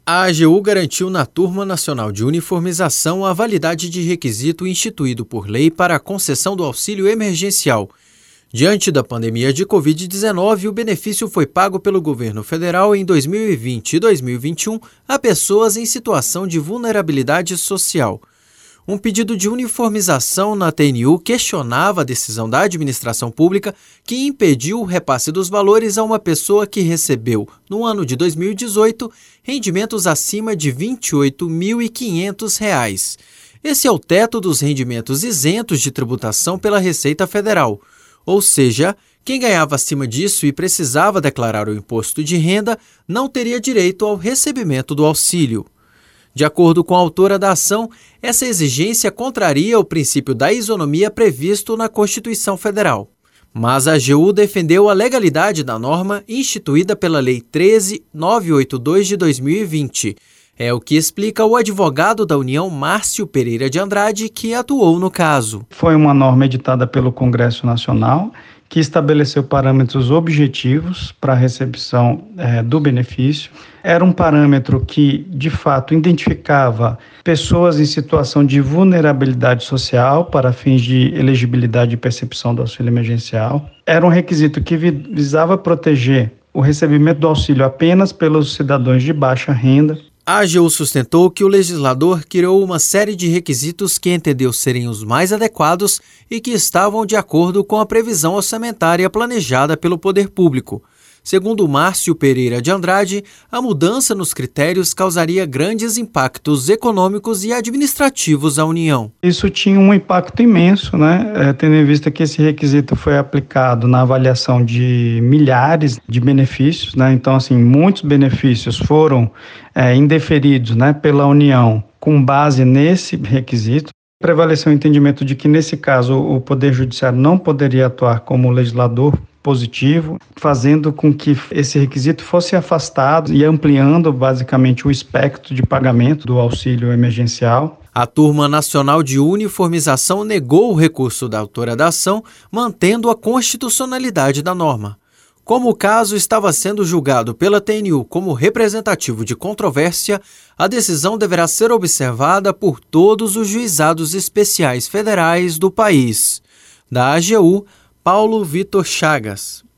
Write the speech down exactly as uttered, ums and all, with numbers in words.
A AGU garantiu na Turma Nacional de Uniformização a validade de requisito instituído por lei para a concessão do auxílio emergencial. Diante da pandemia de covid dezenove, o benefício foi pago pelo governo federal em dois mil e vinte e dois mil e vinte e um a pessoas em situação de vulnerabilidade social. Um pedido de uniformização na T N U questionava a decisão da administração pública que impediu o repasse dos valores a uma pessoa que recebeu, no ano de dois mil e dezoito, rendimentos acima de vinte e oito mil e quinhentos reais. Esse é o teto dos rendimentos isentos de tributação pela Receita Federal. Ou seja, quem ganhava acima disso e precisava declarar o imposto de renda não teria direito ao recebimento do auxílio. De acordo com a autora da ação, essa exigência contraria o princípio da isonomia previsto na Constituição Federal. Mas a AGU defendeu a legalidade da norma instituída pela Lei treze mil novecentos e oitenta e dois de dois mil e vinte. É o que explica o advogado da União, Márcio Pereira de Andrade, que atuou no caso. Foi uma norma editada pelo Congresso Nacional que estabeleceu parâmetros objetivos para a recepção é, do benefício. Era um parâmetro que, de fato, identificava pessoas em situação de vulnerabilidade social para fins de elegibilidade e percepção do auxílio emergencial. Era um requisito que visava proteger o recebimento do auxílio apenas pelos cidadãos de baixa renda. A AGU sustentou que o legislador criou uma série de requisitos que entendeu serem os mais adequados e que estavam de acordo com a previsão orçamentária planejada pelo poder público. Segundo Márcio Pereira de Andrade, a mudança nos critérios causaria grandes impactos econômicos e administrativos à União. Isso tinha um impacto imenso, né? É, tendo em vista que esse requisito foi aplicado na avaliação de milhares de benefícios, né? Então, assim, muitos benefícios foram é, indeferidos, né, pela União com base nesse requisito. Prevaleceu o entendimento de que, nesse caso, o Poder Judiciário não poderia atuar como legislador positivo, fazendo com que esse requisito fosse afastado e ampliando basicamente o espectro de pagamento do auxílio emergencial. A Turma Nacional de Uniformização negou o recurso da autora da ação, mantendo a constitucionalidade da norma. Como o caso estava sendo julgado pela T N U como representativo de controvérsia, a decisão deverá ser observada por todos os juizados especiais federais do país. Da AGU, Paulo Vitor Chagas.